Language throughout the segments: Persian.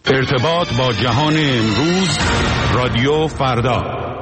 ارتباط با جهان امروز، رادیو فردا.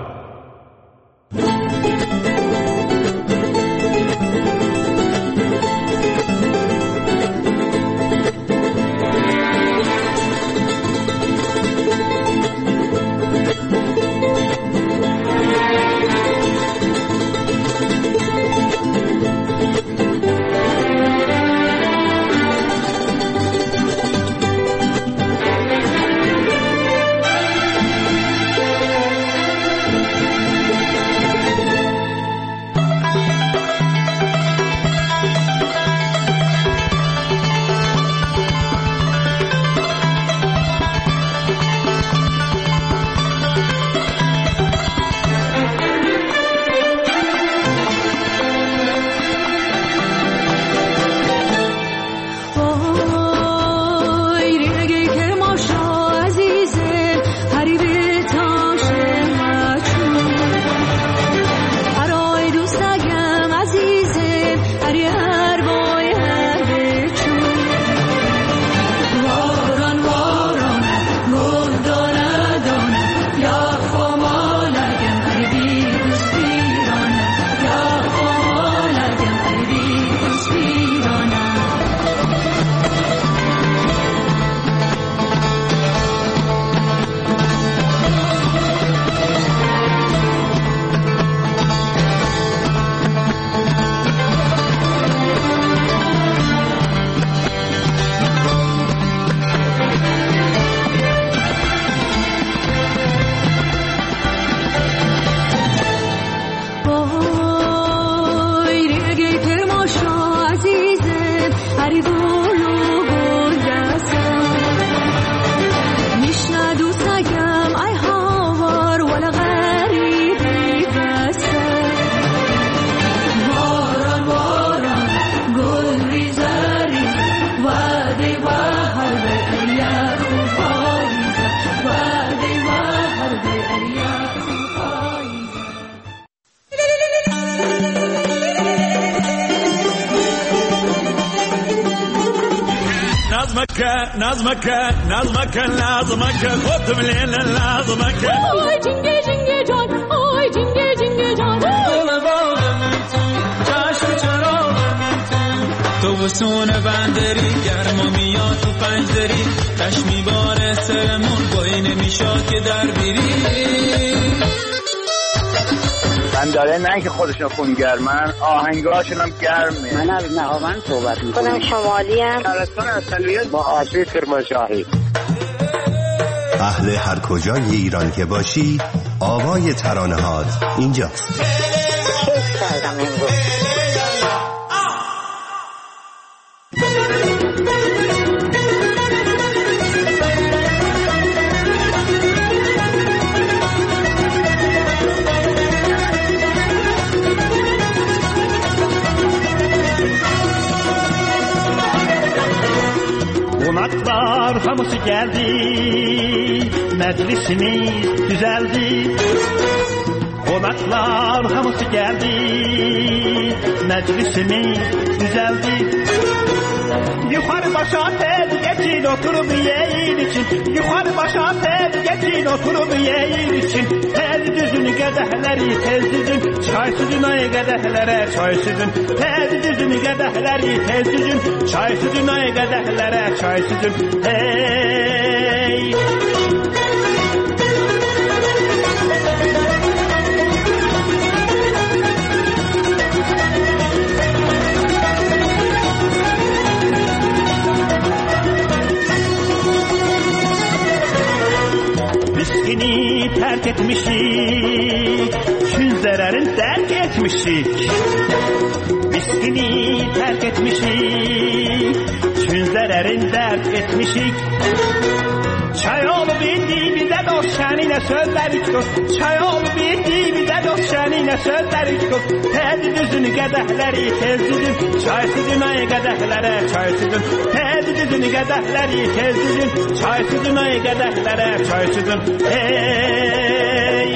نظمك لازمك خذ من هنا لازمك آی جنگه جنگه جان آی جنگه جنگه جان دل باغم چشم چراغم تو وسون بندری گرما میاد تو پنجدری چشمی باره سرمون بایی نمیشاد که در بیری من داره نه که خودشون خونگرمن آهنگاشون هم گرمه. من از نهاوند صحبت میکنم. خودم شمالی ام. شهرستان اصلیت با آشوی کرمانشاهی. اهل هر کجای ایران که باشی آوای ترانه‌هات اینجاست. کیف کردم امروز. Konaklar hamısı geldi, meclisimiz düzeldi. Konaklar hamısı geldi, meclisimiz düzeldi. Yukarı başa tel geçin oturup yiyin için. Yukarı başa tel geçin oturup yiyin için. Tez düzün qədəhləri tez düzün, çay süzün ay qədəhlərə çay süzün. Tez düzün qədəhləri tez düzün, çay süzün ay qədəhlərə çay süzün. Hey! Miskini terk etmişik, şün zararın terk etmişik. Miskini terk etmişik, şün zararın terk etmişik. Çay olup indi bize dost şenine sözlerik dost. Çay olup indi bize dost şenine sözlerik dost. Tez düzün qədəhləri tez düzün, çay süzün ay qədəhlərə çay süzün. Tez düzün qədəhləri tez düzün, çay süzün ay qədəhlərə çay süzün. Hey!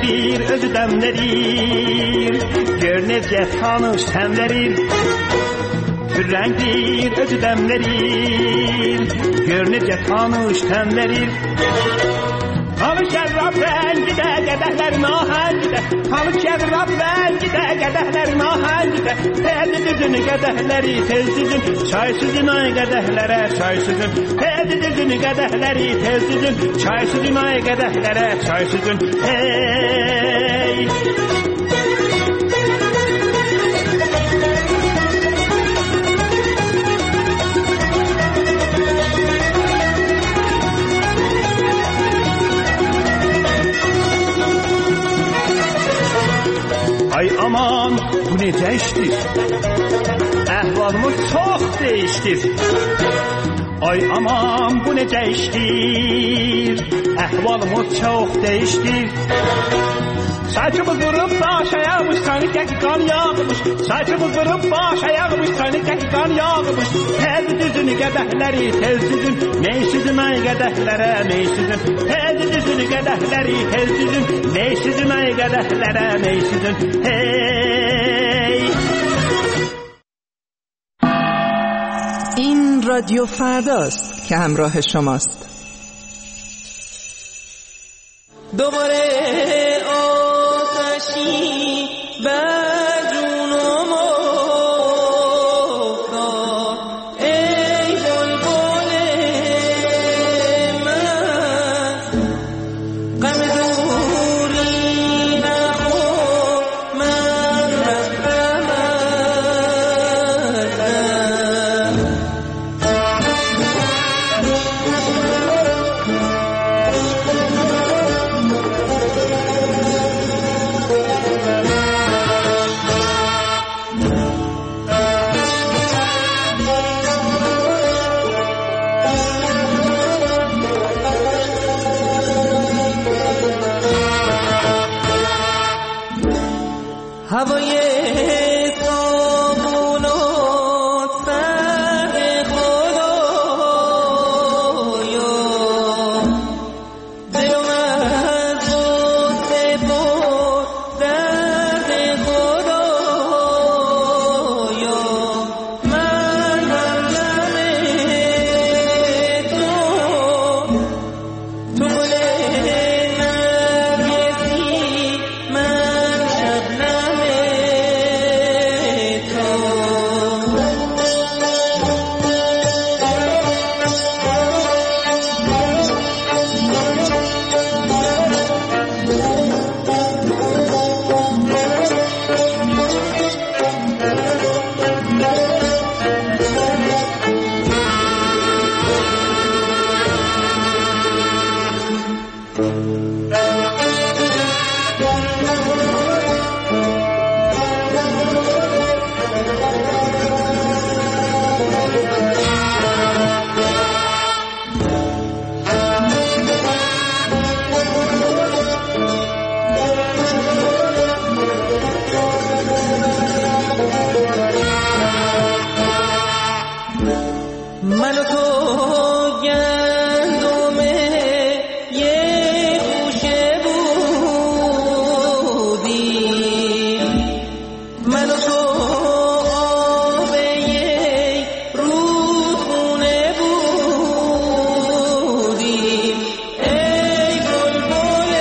Türrengdir özü dəmlərir, gör necə tanış təmlərir. Türrengdir özü dəmlərir, gör necə tanış təmlərir. Tanı şərrab rəngidə, qədəhlərin ahəngidə, tanı şərrab rəngidə, qədəhlərin ahəngidə. Tezdi düzünü qədəhləri, tez düzün, çay süzün ay qədəhlərə, çay süzün. Tezdi düzünü qədəhləri, tez düzün, çay süzün ay qədəhlərə, çay süzün. Hey! Ay aman bu necə işdir? Əhvalımız çox dəyişdir. Ay aman bu necə işdir? Əhvalımız çox dəyişdir. Saçımız vurub baş ayağmış, sanki qan yağmış. Saçımız vurub baş ayağmış, sanki qan yağmış. Tez düzünü qədəhləri, tez düzün, ney sizin ay qədəhlərə, ney sizin. Tez düzünü qədəhləri, tez düzün, ney sizin ay qədəhlərə, ney sizin. Hey! این رادیو فرداست که همراه شماست. دوباره آتشی بر جونم افتاد، ای بلبل من غم دوری نخور، من رفتم هوای صابون و سرد خدایا، دلم از غصه پر درد خدایا. من همدم تو گل نرگسی، من شبنم من و تو گندم یه خوشه بودیم، من و تو آب یه رودخونه بودیم. ای بلبل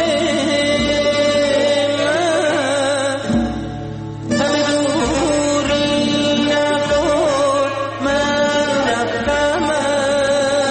من غم دوری نخور، من رفتم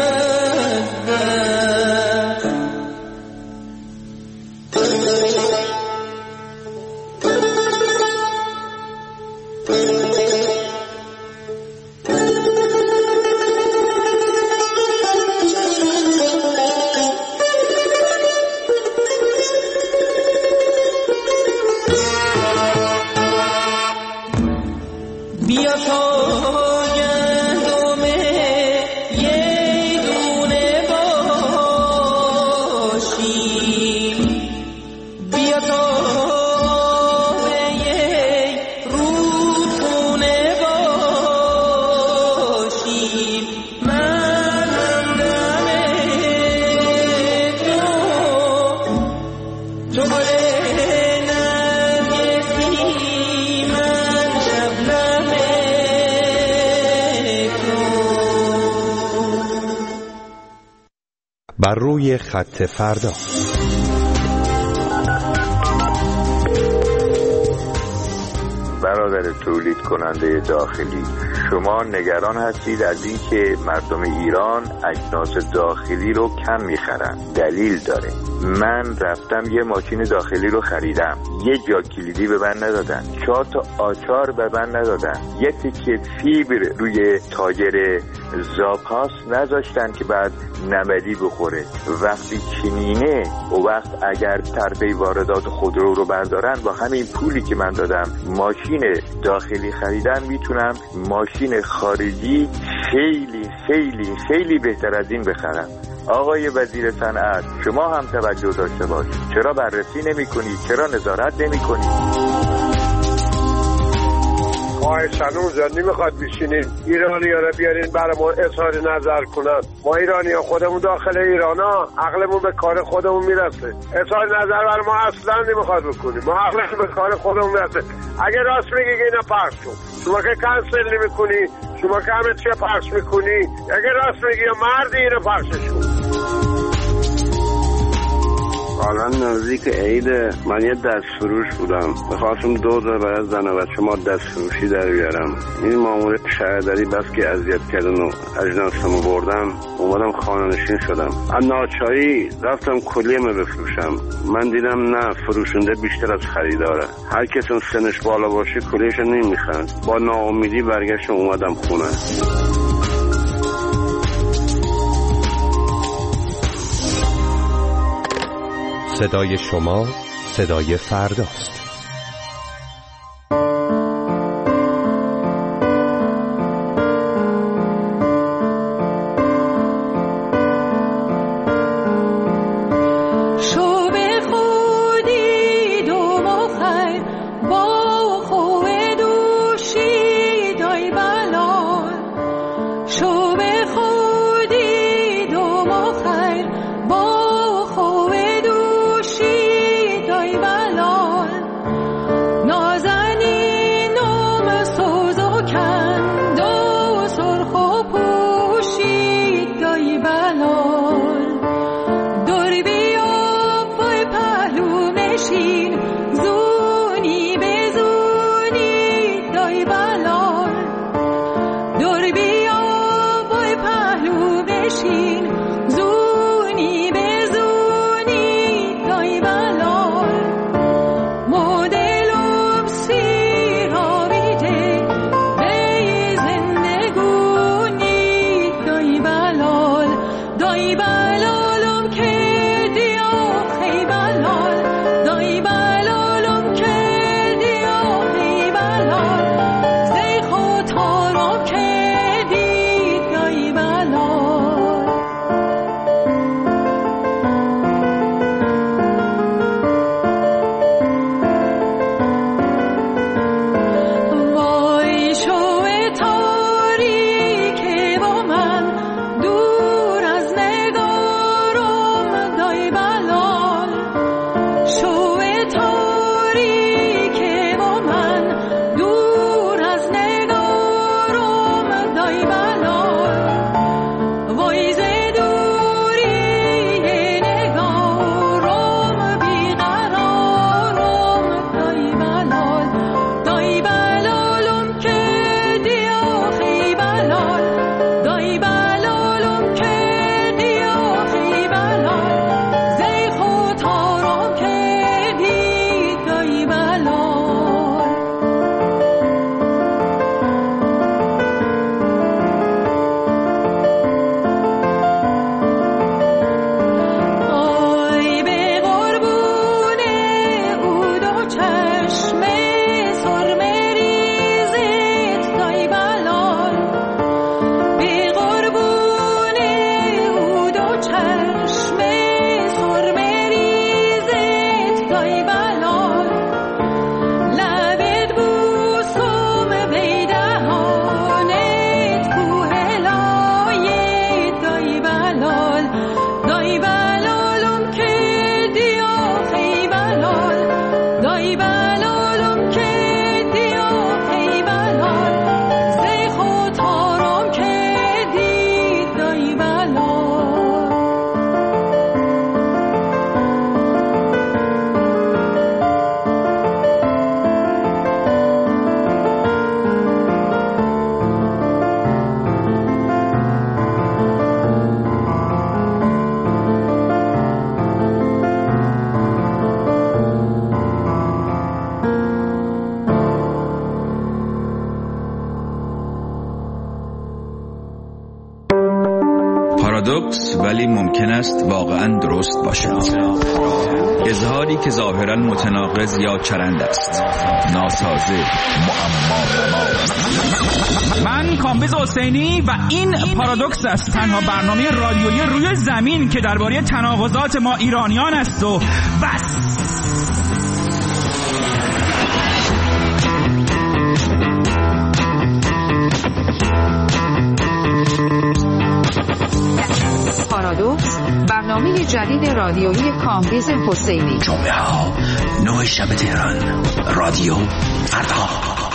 بر روی خط فردا. برادر تولید کننده داخلی، شما نگران هستید از این که مردم ایران اجناس داخلی رو کم میخرن. دلیل داره. من رفتم یه ماشین داخلی رو خریدم، یه جا کلیدی به من ندادن، 4 تا آچار به من ندادن، یه تیکه فیبر روی تاجر زاپاس نذاشتن که بعد نمدی بخوره. وقتی چنینه و وقت اگر پرده واردات خودرو رو بردارن، با همین پولی که من دادم ماشین داخلی خریدم، میتونم ماشین خارجی خیلی خیلی خیلی بهتر از این بخرم. آقای وزیر صنعت، شما هم توجه داشته باشید. چرا بررسی نمی کنید؟ چرا نظارت نمی کنید؟ خواهشاً اونجا نمیخواد بشینین ایرانی ها رو بیارین برای ما اظهار نظر کنن. ما ایرانی ها خودمون داخل ایران ها عقلمون به کار خودمون میرسه. اظهار نظر برای ما اصلا نمیخواد بکنیم. ما عقلمون به کار خودمون میرسه. اگه راست میگی اینا پخش کن، شما که کنسل نمیکنی، شما که همه چی پخش میکنی، اگه راست میگی یا مردی اینو پخشش کن. حالا نزدیک عید من یه دست فروش بودم، می‌خواستم 2 برای زن و بچه ما دست فروشی در بیارم. این مامور شهرداری بس که اذیت کردن و اجناسمو بردم، اومدم خانه‌نشین شدم. از ناچاری رفتم کلیه‌مو بفروشم. من دیدم نه، فروشنده بیشتر از خریداره. هر کسی سنش بالا باشه کلیه‌شو نمیخرن. با ناامیدی برگشتم اومدم خونه. صدای شما صدای فرداست. دور از نگاه پارادوکس ولی ممکن است واقعا درست باشد. اظهاری که ظاهرا متناقض یا چرند است، ناسازه، معما. من کامبیز حسینی و این پارادوکس است، تنها برنامه رادیویی روی زمین که درباره تناقضات ما ایرانیان است و بس. پارادوکس، برنامه جدید رادیویی کامبیز حسینی. جمعه ها 9 شب تهران، رادیو فردا.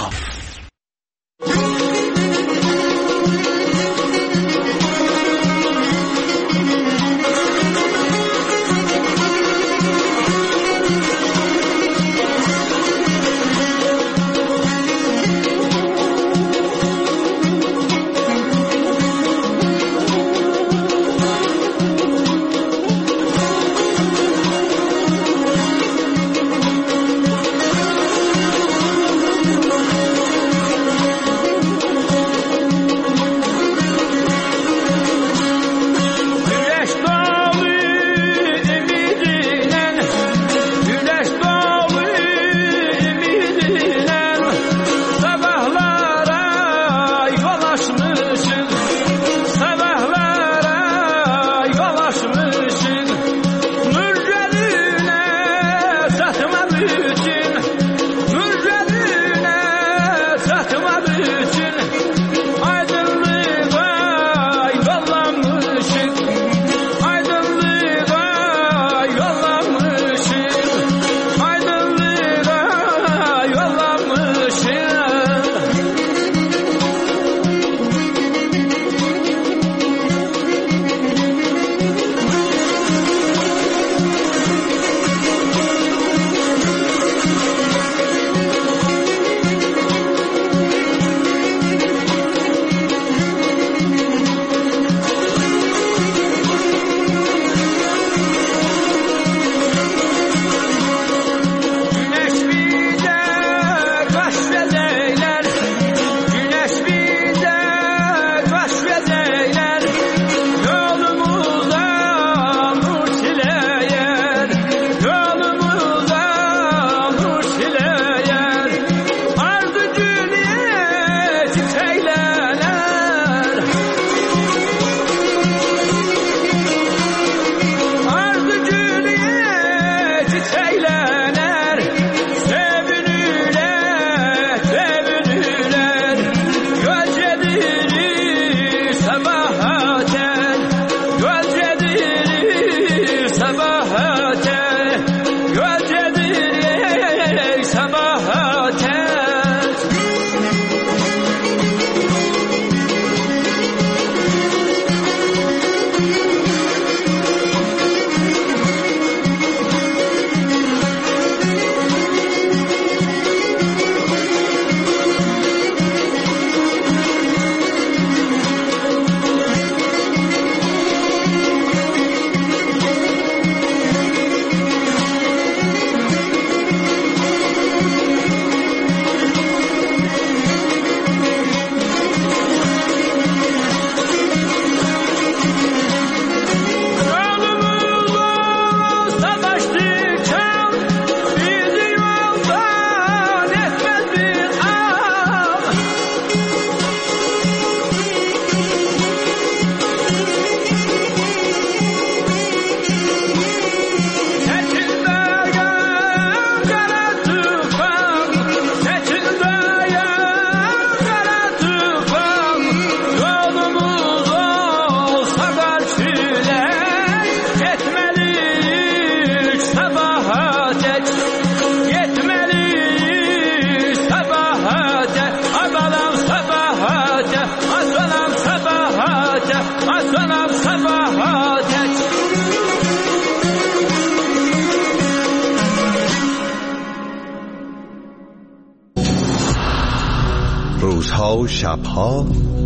روزها و شبها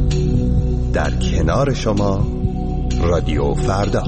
در کنار شما، رادیو فردا.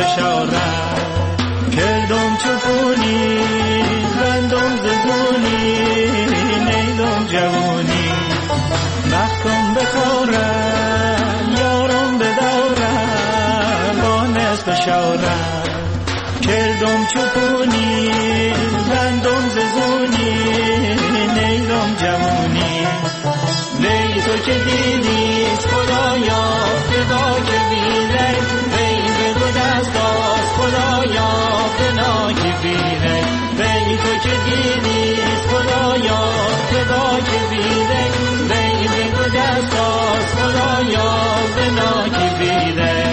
فشارد کردم چپونی بندم زدونی نیدم جوونی وقتم بخورم یارم بدورم با نصف شورم کردم چپونی بندم زدونی نیدم جوونی وی تو که دیدیست خدایا فدا که بیره وی به دو دست داست خدایا فدا که بیره وی تو که دیدیست خدایا فدا که بیره وی به دو دست داست خدایا فدا که بیره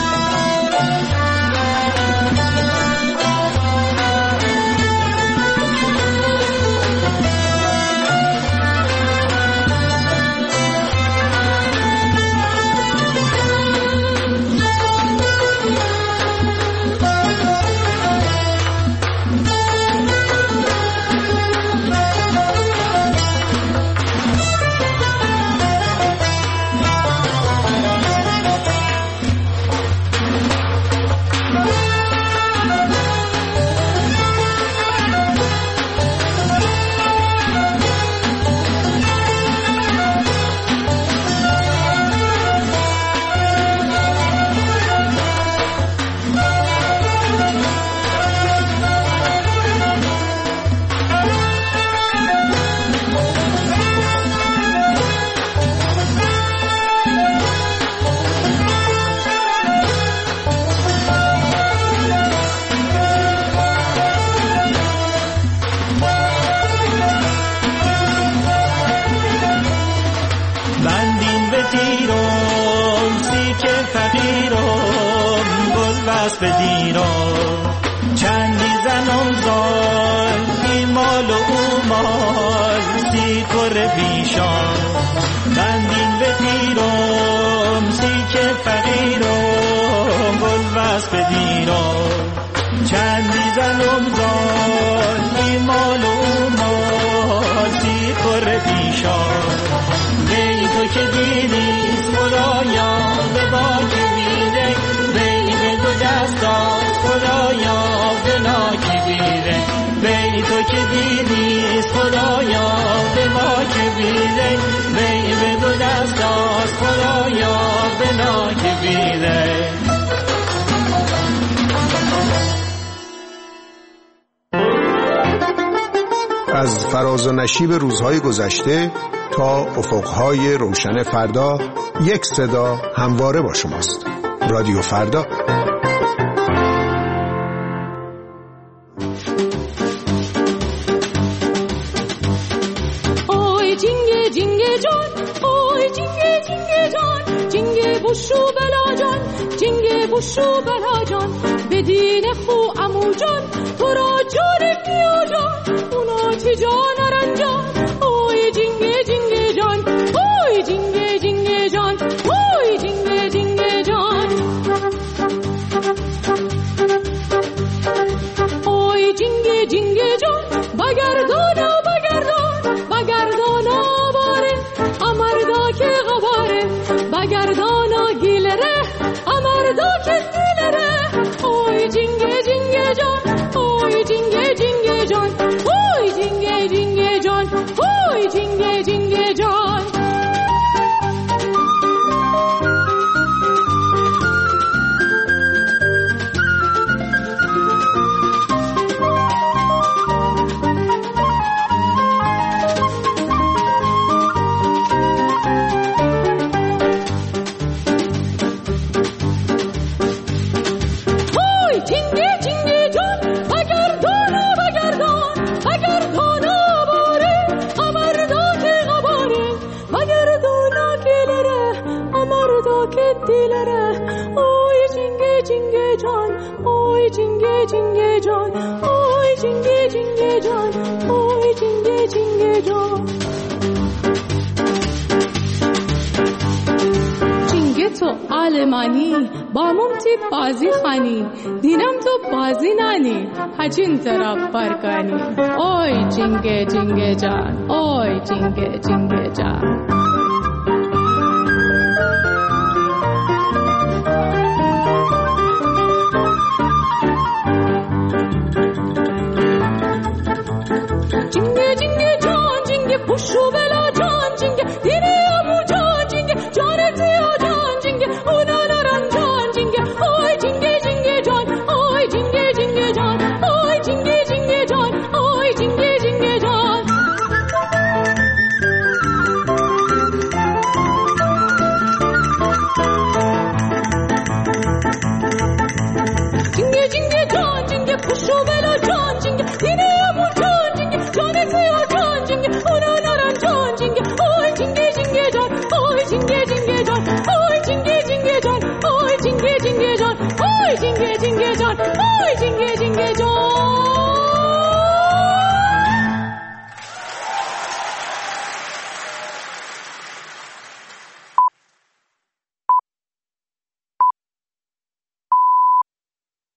چندی زنم زال این مال و او مال سی کر پیشان بندین به تیرم سی که فقیرم گل وست بدیرم چندی زنم زال این مال و او مال سی کر پیشان بی تو که دیدیست خدایا به باک بیره بی به دو دست خدایا بنا کی بیره بی تو که دیدیست خدایا به ما که بیره بی به دو دست داست خدایا بنا کی بیره از فراز و نشیب روزهای گذشته تا افقهای روشن فردا یک صدا همواره با شماست. رادیو فردا. بوشو بلا جان جنگ بوشو بلا جان بدین خو عمو جان تو را جان بیا جان اونا چه جان رنجان اوی جنگ جنگ جان اوی جنگ جنگ جان اوی جنگ جنگ جان اوی جنگ جنگ جان بگردان بگردان باره امردا که غباره بگردان گیلره امردا که دیلره اوی جنگ جنگ جان اوی جنگ جنگ جان اوی جنگ جنگ جان اوی جنگ جنگ جان علمانی با ممتی بازی خانی دینم تو بازی نانی هچین طرف برکانی اوی جنگ جنگ جان اوی جنگ جنگ جان بوشو بلا جان جنگه دینه امون جان جنگه جان تویا جان جنگه اونا نارن جان جنگه آی جنگه جنگه جان آی جنگه جنگه جان آی جنگه جنگه جان آی جنگه جنگه جان آی جنگه جنگه جان آی جنگه جنگه جان